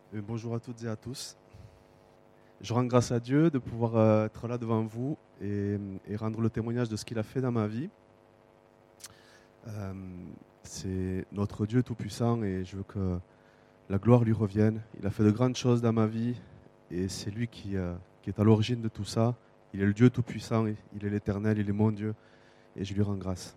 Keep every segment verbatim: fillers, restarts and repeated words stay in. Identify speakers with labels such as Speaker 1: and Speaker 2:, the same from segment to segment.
Speaker 1: Et bonjour à toutes et à tous. Je rends grâce à Dieu de pouvoir euh, être là devant vous et, et rendre le témoignage de ce qu'il a fait dans ma vie. Euh, c'est notre Dieu tout-puissant et je veux que la gloire lui revienne. Il a fait de grandes choses dans ma vie et c'est lui qui, euh, qui est à l'origine de tout ça. Il est le Dieu tout-puissant, il est l'éternel, il est mon Dieu et je lui rends grâce.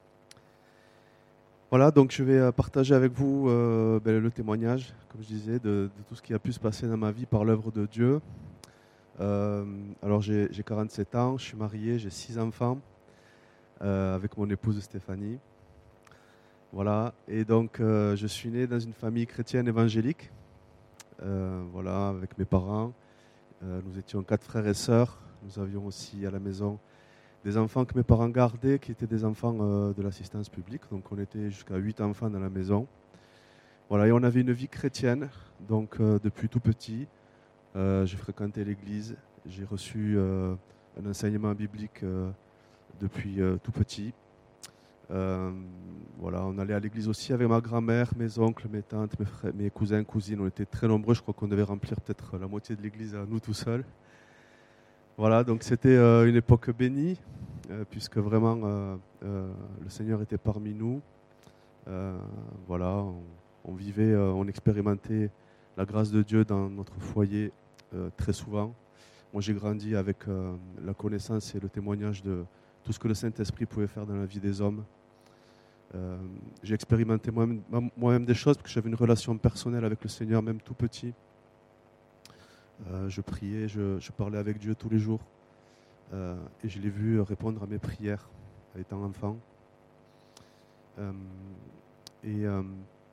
Speaker 1: Voilà, donc je vais euh, partager avec vous euh, ben, le témoignage, comme je disais, de, de tout ce qui a pu se passer dans ma vie par l'œuvre de Dieu. Euh, alors j'ai j'ai quarante-sept ans, je suis marié, j'ai six enfants euh, avec mon épouse Stéphanie. Voilà, et donc euh, je suis né dans une famille chrétienne évangélique, euh, voilà, avec mes parents. Euh, nous étions quatre frères et sœurs. Nous avions aussi à la maison des enfants que mes parents gardaient, qui étaient des enfants euh, de l'assistance publique. Donc on était jusqu'à huit enfants dans la maison. Voilà, et on avait une vie chrétienne, donc euh, depuis tout petit. Euh, j'ai fréquenté l'église, j'ai reçu euh, un enseignement biblique euh, depuis euh, tout petit. Euh, voilà, on allait à l'église aussi avec ma grand-mère, mes oncles, mes tantes, mes frères, mes cousins, cousines. On était très nombreux, je crois qu'on devait remplir peut-être la moitié de l'église à nous tout seuls. Voilà, donc c'était euh, une époque bénie, euh, puisque vraiment euh, euh, le Seigneur était parmi nous. Euh, voilà, on, on vivait, euh, on expérimentait la grâce de Dieu dans notre foyer euh, très souvent. Moi, j'ai grandi avec euh, la connaissance et le témoignage de tout ce que le Saint-Esprit pouvait faire dans la vie des hommes. Euh, j'ai expérimenté moi-même, moi-même des choses parce que j'avais une relation personnelle avec le Seigneur, même tout petit. Euh, je priais, je, je parlais avec Dieu tous les jours. Euh, et je l'ai vu répondre à mes prières étant enfant. Euh, et, euh,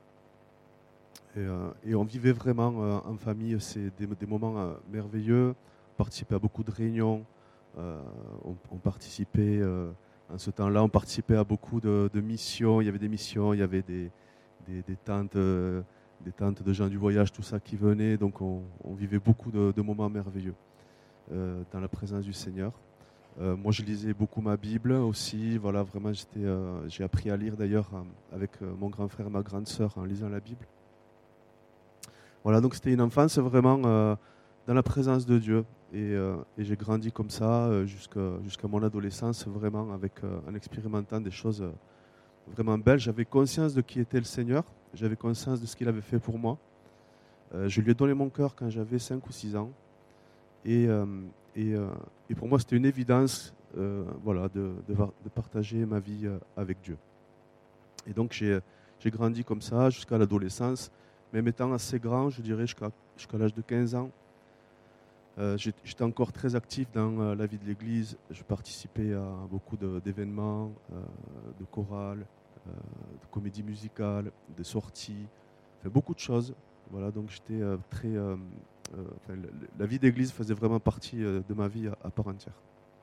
Speaker 1: et, euh, et on vivait vraiment euh, en famille, c'est des, des moments euh, merveilleux. On participait à beaucoup de réunions. Euh, on, on participait, euh, en ce temps-là, on participait à beaucoup de, de missions. Il y avait des missions, il y avait des, des, des tentes, euh, des tentes de gens du voyage, tout ça qui venait. Donc on, on vivait beaucoup de, de moments merveilleux euh, dans la présence du Seigneur. Euh, moi, je lisais beaucoup ma Bible aussi. Voilà, vraiment, j'étais, euh, j'ai appris à lire d'ailleurs euh, avec euh, mon grand frère et ma grande sœur en lisant la Bible. Voilà, donc c'était une enfance vraiment euh, dans la présence de Dieu. Et, euh, et j'ai grandi comme ça euh, jusqu'à jusqu'à mon adolescence, vraiment avec, euh, en expérimentant des choses euh, vraiment belles. J'avais conscience de qui était le Seigneur, j'avais conscience de ce qu'il avait fait pour moi. Euh, je lui ai donné mon cœur quand j'avais cinq ou six ans. Et, euh, et, euh, et pour moi, c'était une évidence euh, voilà, de, de, de partager ma vie euh, avec Dieu. Et donc j'ai j'ai grandi comme ça jusqu'à l'adolescence, même étant assez grand, je dirais jusqu'à jusqu'à l'âge de quinze ans. Euh, j'ai- J'étais encore très actif dans euh, la vie de l'Église. Je participais à beaucoup de- d'événements, euh, de chorales, euh, de comédies musicales, des sorties, enfin, beaucoup de choses. Voilà, donc j'étais euh, très. Euh, euh, enfin, le- le- la vie d'église faisait vraiment partie euh, de ma vie à, à part entière.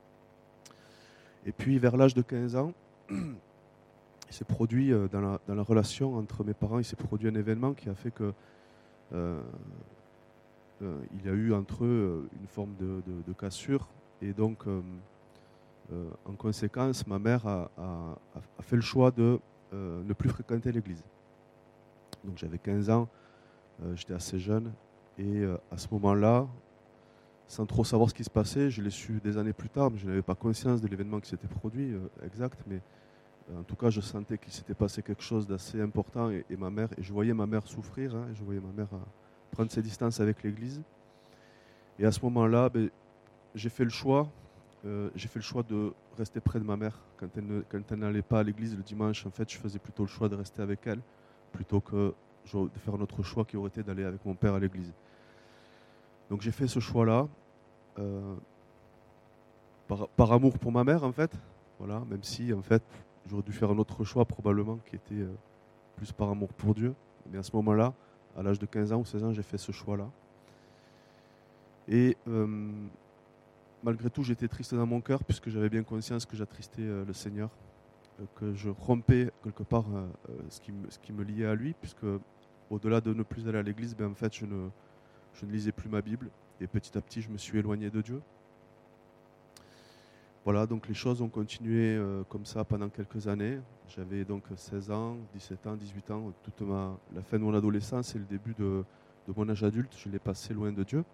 Speaker 1: Et puis vers l'âge de quinze ans, il s'est produit euh, dans la, dans la relation entre mes parents, il s'est produit un événement qui a fait que euh, euh, il y a eu entre eux euh, une forme de, de- de cassure. Et donc, euh, euh, en conséquence, ma mère a, a- a fait le choix de euh, ne plus fréquenter l'église. Donc j'avais quinze ans, euh, j'étais assez jeune. Et euh, à ce moment-là, sans trop savoir ce qui se passait, je l'ai su des années plus tard, mais je n'avais pas conscience de l'événement qui s'était produit euh, exact. Mais euh, en tout cas, je sentais qu'il s'était passé quelque chose d'assez important. Et, et ma mère, et je voyais ma mère souffrir, hein, et je voyais ma mère euh, prendre ses distances avec l'église. Et à ce moment-là, ben, j'ai fait le choix. Euh, j'ai fait le choix de rester près de ma mère quand elle, ne, quand elle n'allait pas à l'église le dimanche. En fait, je faisais plutôt le choix de rester avec elle plutôt que de faire notre choix qui aurait été d'aller avec mon père à l'église. Donc j'ai fait ce choix-là euh, par, par amour pour ma mère en fait. Voilà, même si en fait j'aurais dû faire un autre choix probablement qui était euh, plus par amour pour Dieu. Mais à ce moment-là, à l'âge de quinze ans ou seize ans, j'ai fait ce choix-là. Et euh, malgré tout, j'étais triste dans mon cœur puisque j'avais bien conscience que j'attristais euh, le Seigneur, euh, que je rompais quelque part euh, euh, ce, qui me, ce qui me liait à lui, puisque au-delà de ne plus aller à l'église, ben, en fait, je ne, je ne lisais plus ma Bible et petit à petit, je me suis éloigné de Dieu. Voilà, donc les choses ont continué euh, comme ça pendant quelques années. J'avais donc seize ans, dix-sept ans, dix-huit ans, toute ma, la fin de mon adolescence et le début de, de mon âge adulte, je l'ai passé loin de Dieu.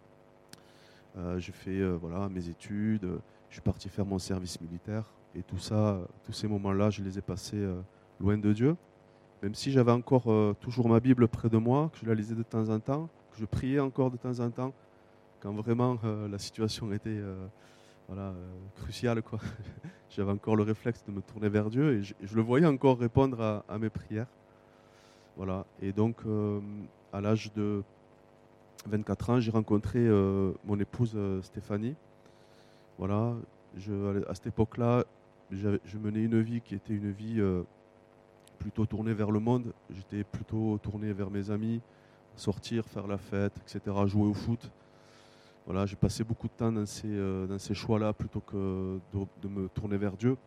Speaker 1: Euh, j'ai fait euh, voilà, mes études, euh, je suis parti faire mon service militaire. Et tout ça, euh, tous ces moments-là, je les ai passés euh, loin de Dieu. Même si j'avais encore euh, toujours ma Bible près de moi, que je la lisais de temps en temps, que je priais encore de temps en temps, quand vraiment euh, la situation était euh, voilà, euh, cruciale, quoi. J'avais encore le réflexe de me tourner vers Dieu et je, je le voyais encore répondre à, à mes prières. Voilà. Et donc, euh, à l'âge de vingt-quatre ans, j'ai rencontré euh, mon épouse euh, Stéphanie. Voilà. Je, à cette époque-là, je menais une vie qui était une vie euh, plutôt tournée vers le monde. J'étais plutôt tourné vers mes amis, sortir, faire la fête, et cetera, jouer au foot. Voilà, j'ai passé beaucoup de temps dans ces, euh, dans ces choix-là plutôt que de, de me tourner vers Dieu.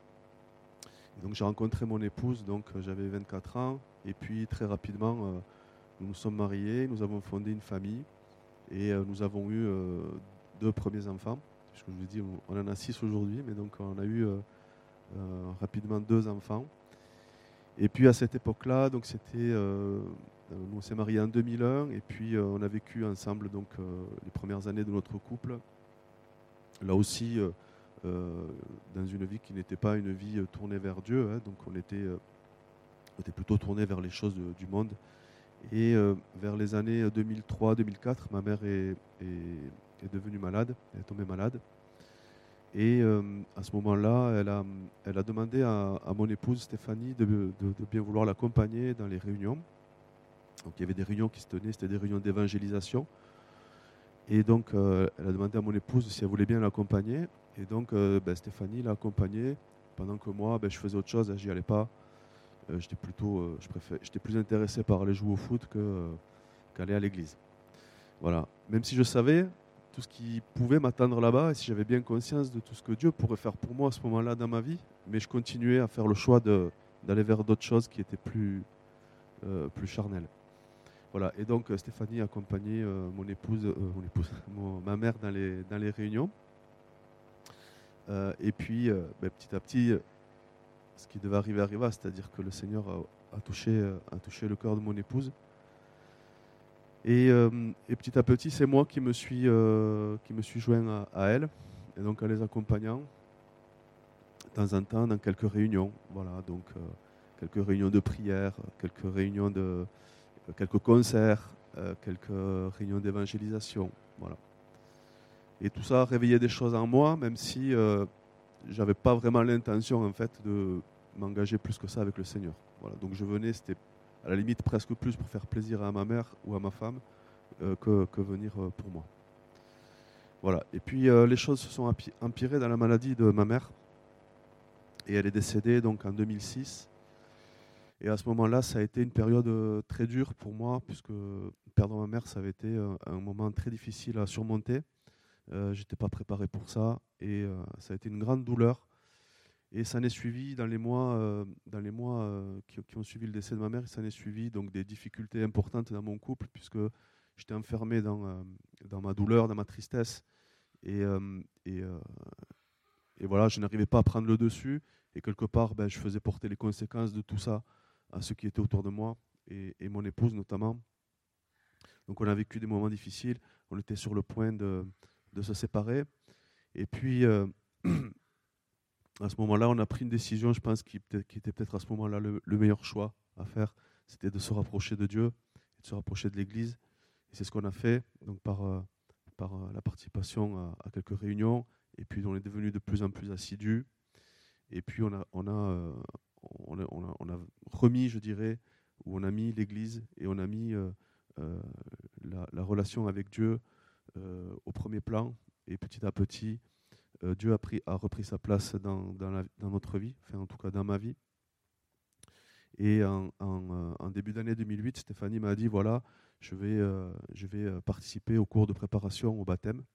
Speaker 1: Et donc j'ai rencontré mon épouse, donc euh, j'avais vingt-quatre ans, et puis très rapidement, euh, nous nous sommes mariés, nous avons fondé une famille, et euh, nous avons eu euh, deux premiers enfants. Puisque je vous dis, on en a six aujourd'hui, mais donc on a eu euh, euh, rapidement deux enfants. Et puis à cette époque-là, donc c'était, euh, nous on s'est mariés en deux mille un, et puis euh, on a vécu ensemble donc euh, les premières années de notre couple. Là aussi, euh, euh, dans une vie qui n'était pas une vie euh, tournée vers Dieu, hein, donc on était, euh, on était plutôt tourné vers les choses de, du monde. Et euh, vers les années deux mille trois deux mille quatre, ma mère est, est, est devenue malade, elle est tombée malade. Et euh, à ce moment-là, elle a, elle a demandé à, à mon épouse Stéphanie de, de, de bien vouloir l'accompagner dans les réunions. Donc il y avait des réunions qui se tenaient, c'était des réunions d'évangélisation. Et donc euh, elle a demandé à mon épouse si elle voulait bien l'accompagner. Et donc euh, ben, Stéphanie l'a accompagnée pendant que moi, ben, je faisais autre chose, j'y allais pas. Euh, j'étais plutôt, euh, je préfère, j'étais plus intéressé par aller jouer au foot que, euh, qu'aller à l'église. Voilà. Même si je savais tout ce qui pouvait m'attendre là-bas et si j'avais bien conscience de tout ce que Dieu pourrait faire pour moi à ce moment-là dans ma vie, mais je continuais à faire le choix de, d'aller vers d'autres choses qui étaient plus, euh, plus charnelles. Voilà. Et donc euh, Stéphanie a accompagné euh, mon épouse, euh, mon épouse mon, ma mère dans les, dans les réunions. Euh, et puis euh, ben, petit à petit, euh, ce qui devait arriver arriva, c'est-à-dire que le Seigneur a, a, touché, euh, a touché le cœur de mon épouse. Et, euh, et petit à petit, c'est moi qui me suis, euh, qui me suis joint à, à elle, et donc en les accompagnant de temps en temps dans quelques réunions. Voilà, donc euh, quelques réunions de prière, quelques réunions de, euh, quelques concerts, euh, quelques réunions d'évangélisation. Voilà. Et tout ça réveillait des choses en moi, même si euh, j'avais pas vraiment l'intention en fait de m'engager plus que ça avec le Seigneur. Voilà, donc je venais, c'était à la limite presque plus pour faire plaisir à ma mère ou à ma femme euh, que, que venir euh, pour moi. Voilà. Et puis euh, les choses se sont empirées dans la maladie de ma mère. Et elle est décédée donc en deux mille six. Et à ce moment-là, ça a été une période euh, très dure pour moi, puisque perdre ma mère, ça avait été euh, un moment très difficile à surmonter. Euh, j'étais pas préparé pour ça. Et euh, ça a été une grande douleur. Et ça en est suivi dans les mois, euh, dans les mois euh, qui, qui ont suivi le décès de ma mère, ça en est suivi donc des difficultés importantes dans mon couple, puisque j'étais enfermé dans, euh, dans ma douleur, dans ma tristesse. Et, euh, et, euh, et voilà, je n'arrivais pas à prendre le dessus. Et quelque part, ben, je faisais porter les conséquences de tout ça à ceux qui étaient autour de moi, et, et mon épouse notamment. Donc on a vécu des moments difficiles, on était sur le point de, de se séparer. Et puis... Euh, à ce moment-là, on a pris une décision, je pense, qui, qui était peut-être à ce moment-là le, le meilleur choix à faire. C'était de se rapprocher de Dieu, de se rapprocher de l'Église. Et c'est ce qu'on a fait, donc par, euh, par euh, la participation à, à quelques réunions. Et puis on est devenu de plus en plus assidus. Et puis on a, on a, euh, on a, on a, on a remis, je dirais, où on a mis l'Église et on a mis euh, euh, la, la relation avec Dieu euh, au premier plan. Et petit à petit, Euh, Dieu a, pris, a repris sa place dans, dans, la, dans notre vie, enfin en tout cas dans ma vie. Et en, en, en début d'année deux mille huit, Stéphanie m'a dit, voilà, je vais, euh, je vais participer au cours de préparation au baptême.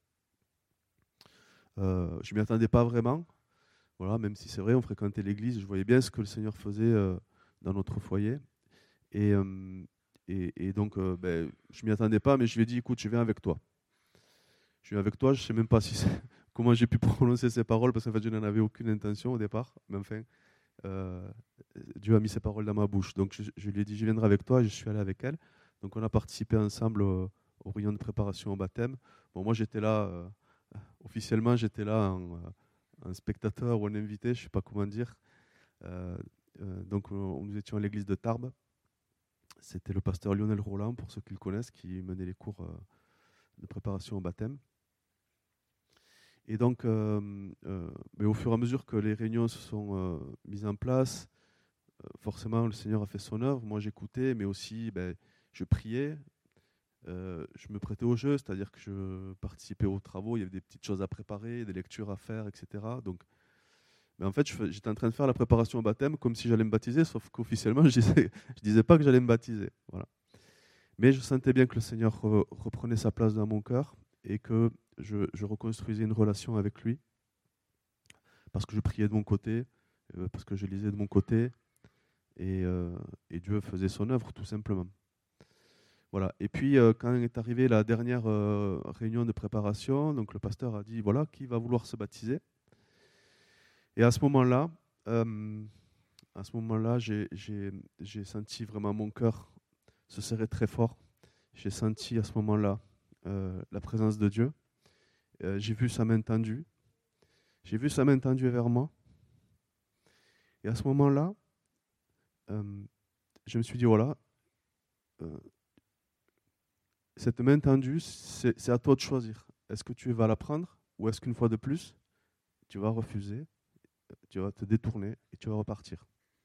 Speaker 1: Euh, je ne m'y attendais pas vraiment, voilà, même si c'est vrai, on fréquentait l'église, je voyais bien ce que le Seigneur faisait euh, dans notre foyer. Et, euh, et, et donc, euh, ben, je ne m'y attendais pas, mais je lui ai dit, écoute, je viens avec toi. Je viens avec toi, je ne sais même pas si c'est... comment j'ai pu prononcer ces paroles, parce qu'en fait, je n'en avais aucune intention au départ. Mais enfin, euh, Dieu a mis ces paroles dans ma bouche. Donc, je, je lui ai dit, je viendrai avec toi, et je suis allé avec elle. Donc on a participé ensemble au, au réunion de préparation au baptême. Bon, moi j'étais là, euh, officiellement j'étais là en, euh, en spectateur ou en invité, je ne sais pas comment dire. Euh, euh, donc on- nous étions à l'église de Tarbes. C'était le pasteur Lionel Roland, pour ceux qui le connaissent, qui menait les cours euh, de préparation au baptême. Et donc, euh, euh, mais au fur et à mesure que les réunions se sont euh, mises en place, euh, forcément le Seigneur a fait son œuvre. Moi j'écoutais, mais aussi ben, je priais. Euh, je me prêtais au jeu, c'est-à-dire que je participais aux travaux, il y avait des petites choses à préparer, des lectures à faire, et cetera. Donc, mais en fait, je fais- j'étais en train de faire la préparation au baptême comme si j'allais me baptiser, sauf qu'officiellement, je disais, je disais pas que j'allais me baptiser. Voilà. Mais je sentais bien que le Seigneur re- reprenait sa place dans mon cœur et que je, je reconstruisais une relation avec lui, parce que je priais de mon côté, euh, parce que je lisais de mon côté, et, euh, et Dieu faisait son œuvre, tout simplement. Voilà. Et puis, euh, quand est arrivée la dernière euh, réunion de préparation, donc le pasteur a dit, voilà, qui va vouloir se baptiser? Et à ce moment-là, euh, à ce moment-là, j'ai, j'ai, j'ai senti vraiment mon cœur se serrer très fort. J'ai senti à ce moment-là euh, la présence de Dieu. Euh, j'ai vu sa main tendue. J'ai vu sa main tendue vers moi. Et à ce moment-là, euh, je me suis dit, voilà, euh, cette main tendue, c'est, c'est à toi de choisir. Est-ce que tu vas la prendre ou est-ce qu'une fois de plus, tu vas refuser, tu vas te détourner et tu vas repartir?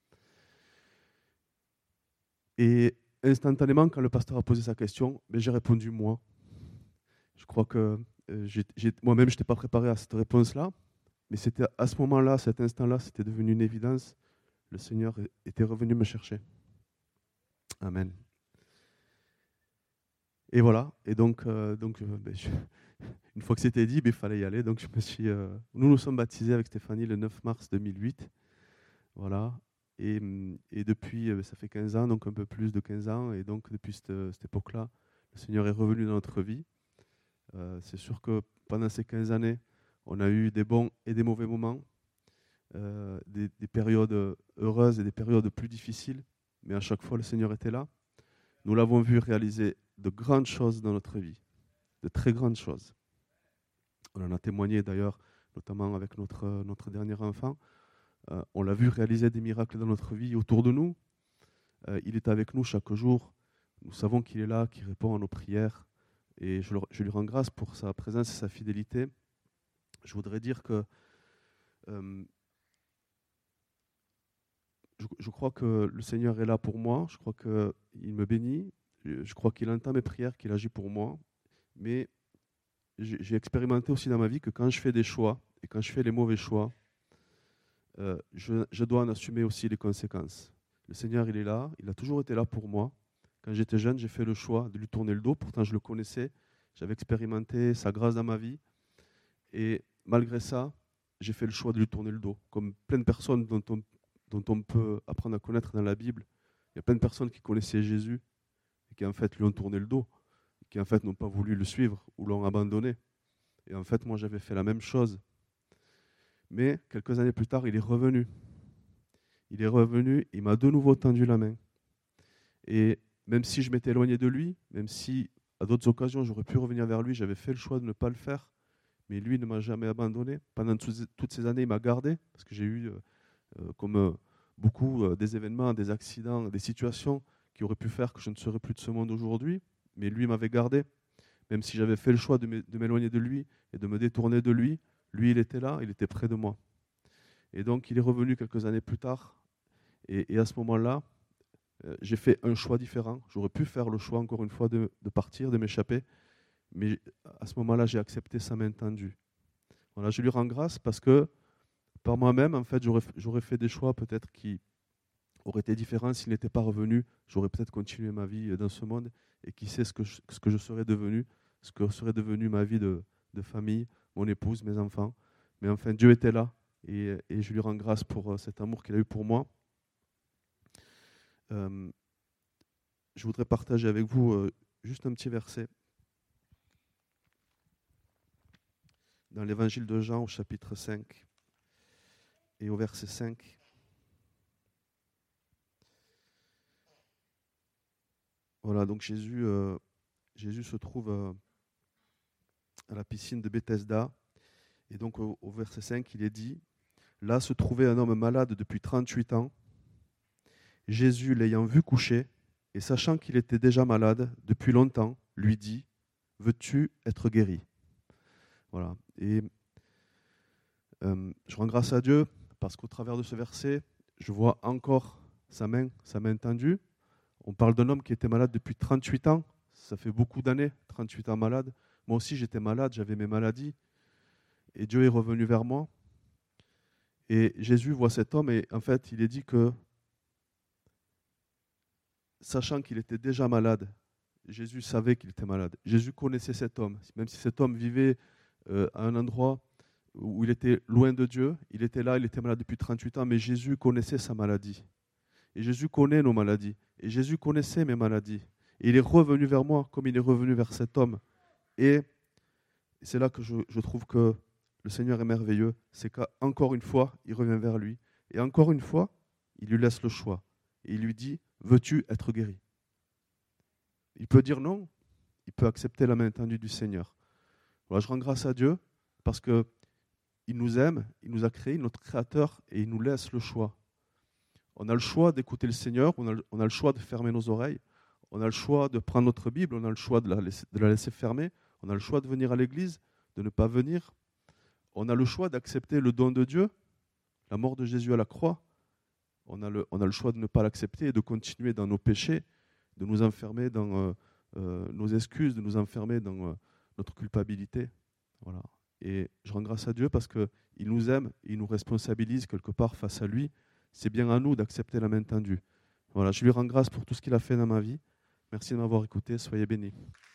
Speaker 1: Et instantanément, quand le pasteur a posé sa question, ben, j'ai répondu moi. Je crois que euh, j'ai, j'ai, moi-même, je n'étais pas préparé à cette réponse-là, mais c'était à ce moment-là, à cet instant-là, c'était devenu une évidence. Le Seigneur était revenu me chercher. Amen. Et voilà. Et donc, euh, donc euh, ben, je- une fois que c'était dit, ben, il fallait y aller. Donc, je me suis, euh, nous nous sommes baptisés avec Stéphanie le neuf mars deux mille huit. Voilà. Et, hum, et depuis, euh, ça fait quinze ans, donc un peu plus de quinze ans. Et donc, depuis cette, cette époque-là, le Seigneur est revenu dans notre vie. Euh, c'est sûr que pendant ces quinze années, on a eu des bons et des mauvais moments, euh, des, des périodes heureuses et des périodes plus difficiles. Mais à chaque fois, le Seigneur était là. Nous l'avons vu réaliser de grandes choses dans notre vie, de très grandes choses. On en a témoigné d'ailleurs, notamment avec notre, notre dernier enfant. Euh, on l'a vu réaliser des miracles dans notre vie autour de nous. Euh, il est avec nous chaque jour. Nous savons qu'il est là, qu'il répond à nos prières. Et je, le, je lui rends grâce pour sa présence et sa fidélité. Je voudrais dire que euh, je, je crois que le Seigneur est là pour moi. Je crois qu'il me bénit. Je, je crois qu'il entend mes prières, qu'il agit pour moi. Mais j'ai j'ai expérimenté aussi dans ma vie que quand je fais des choix et quand je fais les mauvais choix, euh, je, je dois en assumer aussi les conséquences. Le Seigneur, il est là, il a toujours été là pour moi. Quand j'étais jeune, j'ai fait le choix de lui tourner le dos. Pourtant, je le connaissais, j'avais expérimenté sa grâce dans ma vie. Et malgré ça, j'ai fait le choix de lui tourner le dos. Comme plein de personnes dont on, dont on peut apprendre à connaître dans la Bible, il y a plein de personnes qui connaissaient Jésus et qui en fait lui ont tourné le dos, qui en fait n'ont pas voulu le suivre ou l'ont abandonné. Et en fait, moi, j'avais fait la même chose. Mais quelques années plus tard, il est revenu. Il est revenu, il m'a de nouveau tendu la main. Et même si je m'étais éloigné de lui, même si à d'autres occasions j'aurais pu revenir vers lui, j'avais fait le choix de ne pas le faire, mais lui ne m'a jamais abandonné. Pendant toutes ces années, il m'a gardé, parce que j'ai eu, euh, euh, comme euh, beaucoup, euh, des événements, des accidents, des situations qui auraient pu faire que je ne serais plus de ce monde aujourd'hui, mais lui m'avait gardé. Même si j'avais fait le choix de m'éloigner de lui et de me détourner de lui, lui, il était là, il était près de moi. Et donc, il est revenu quelques années plus tard. Et, et à ce moment-là, euh, j'ai fait un choix différent. J'aurais pu faire le choix, encore une fois, de, de partir, de m'échapper. Mais à ce moment-là, j'ai accepté sa main tendue. Voilà, je lui rends grâce parce que par moi-même, en fait, j'aurais, j'aurais fait des choix peut-être qui auraient été différents s'il n'était pas revenu. J'aurais peut-être continué ma vie dans ce monde. Et qui sait ce que je, ce que je serais devenu, ce que serait devenu ma vie de, de famille, mon épouse, mes enfants. Mais enfin, Dieu était là. Et, et je lui rends grâce pour cet amour qu'il a eu pour moi. Euh, je voudrais partager avec vous euh, juste un petit verset dans l'évangile de Jean au chapitre cinq et au verset cinq. Voilà, donc Jésus, euh, Jésus se trouve euh, à la piscine de Bethesda. Et donc au, au verset cinq, il est dit, là se trouvait un homme malade depuis trente-huit ans. Jésus, l'ayant vu coucher, et sachant qu'il était déjà malade depuis longtemps, lui dit, veux-tu être guéri? Voilà. Et euh, je rends grâce à Dieu parce qu'au travers de ce verset, je vois encore sa main, sa main tendue. On parle d'un homme qui était malade depuis trente-huit ans. Ça fait beaucoup d'années, trente-huit ans malade. Moi aussi, j'étais malade, j'avais mes maladies. Et Dieu est revenu vers moi. Et Jésus voit cet homme et en fait, il est dit que, sachant qu'il était déjà malade, Jésus savait qu'il était malade. Jésus connaissait cet homme. Même si cet homme vivait euh, à un endroit où il était loin de Dieu, il était là, il était malade depuis trente-huit ans, mais Jésus connaissait sa maladie. Et Jésus connaît nos maladies. Et Jésus connaissait mes maladies. Et il est revenu vers moi comme il est revenu vers cet homme. Et c'est là que je, je trouve que le Seigneur est merveilleux. C'est qu'encore une fois, il revient vers lui. Et encore une fois, il lui laisse le choix. Et il lui dit, veux-tu être guéri? Il peut dire non. Il peut accepter la main tendue du Seigneur. Voilà, je rends grâce à Dieu parce qu'il nous aime, il nous a créé, notre Créateur, et il nous laisse le choix. On a le choix d'écouter le Seigneur, on a, le, on a le choix de fermer nos oreilles, on a le choix de prendre notre Bible, on a le choix de la laisser, de la laisser fermer, on a le choix de venir à l'église, de ne pas venir. On a le choix d'accepter le don de Dieu, la mort de Jésus à la croix. On a le, on a le choix de ne pas l'accepter et de continuer dans nos péchés, de nous enfermer dans euh, euh, nos excuses, de nous enfermer dans euh, notre culpabilité. Voilà. Et je rends grâce à Dieu parce qu'il nous aime, il nous responsabilise quelque part face à lui. C'est bien à nous d'accepter la main tendue. Voilà, je lui rends grâce pour tout ce qu'il a fait dans ma vie. Merci de m'avoir écouté, soyez bénis.